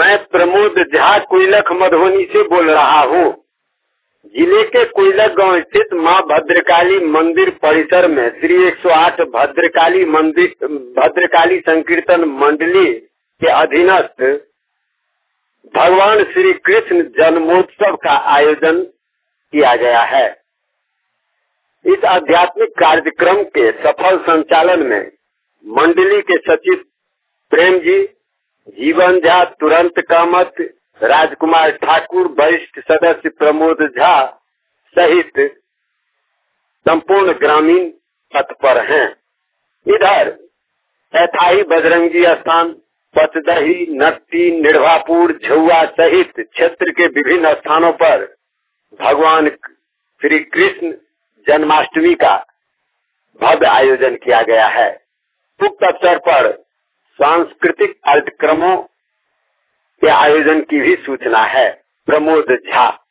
मैं प्रमोद झा कोइलख मधुबनी से बोल रहा हूँ। जिले के कोइलख गांव स्थित मां भद्रकाली मंदिर परिसर में श्री 108 भद्रकाली संकीर्तन मंडली के अधीनस्थ भगवान श्री कृष्ण जन्मोत्सव का आयोजन किया गया है। इस आध्यात्मिक कार्यक्रम के सफल संचालन में मंडली के सचिव प्रेम जी, जीवन झा, तुरंत कामत, राजकुमार ठाकुर, वरिष्ठ सदस्य प्रमोद झा सहित संपूर्ण ग्रामीण तत्पर हैं। इधर ऐथाई बजरंगी स्थान, पचदही, नट्टी, निर्वापुर, झुआ सहित क्षेत्र के विभिन्न स्थानों पर भगवान श्री कृष्ण जन्माष्टमी का भव्य आयोजन किया गया है। उक्त अवसर पर सांस्कृतिक कार्यक्रमों के आयोजन की भी सूचना है। प्रमोद झा।